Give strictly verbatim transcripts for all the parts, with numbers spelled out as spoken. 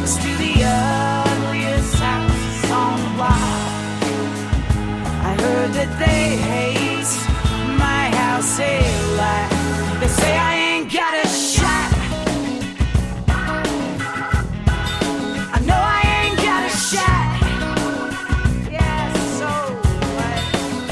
next to the ugliest house on the block. I heard that they hate my house a lot. They say I ain't got a shot. I know I ain't got a shot. Yeah, so what?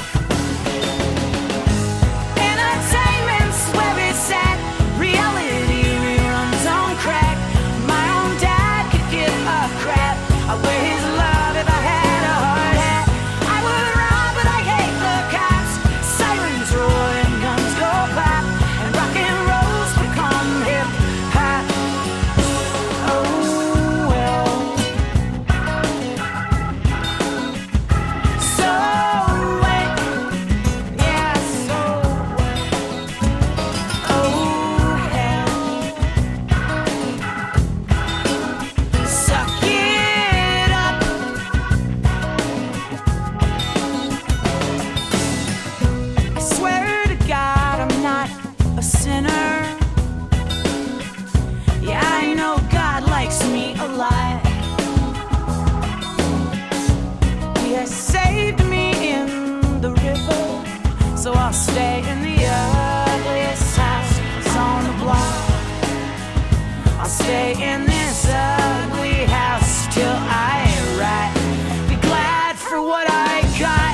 Entertainment's where it's at. Reality reruns on crack. My own dad could give a crap. I wear his love if I had a hard hat. I would rob, but I hate the cops. Sirens roar and guns go pop, and rock and roll's become hip hop. Oh well. So what? Yeah, so what? Oh hell. Suck it up. I swear to God I'm not a sinner. Yeah, I know God likes me a lot. He has saved me in the river, so I'll stay in the ugliest house that's on the block. I'll stay in this ugly house till I rot. Be glad for what I got.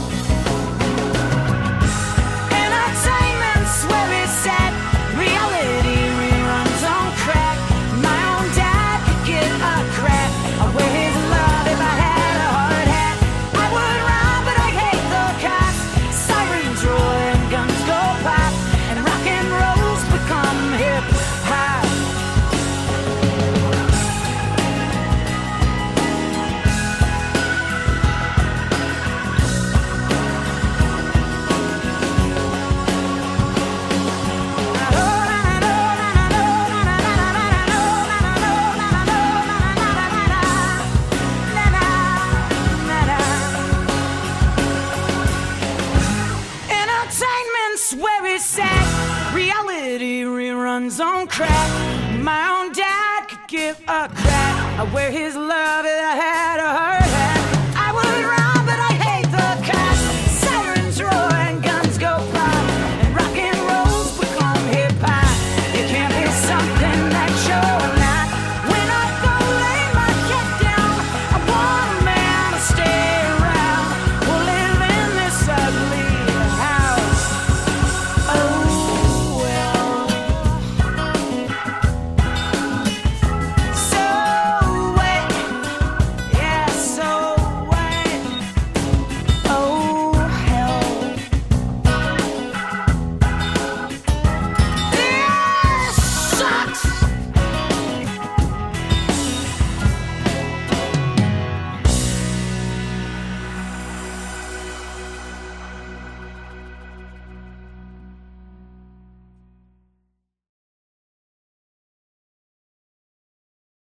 Entertainment's where it's at. Reality reruns on crack. My own dad could give a crap. I wear his love if I had a hard hat. I would run, but I hate the cops. Sirens roar and guns go pop, and rock and roll's become hip hop. Entertainment's where it's at. Reality reruns on crack. My own dad could give a crap. I wear his love if I had a heart.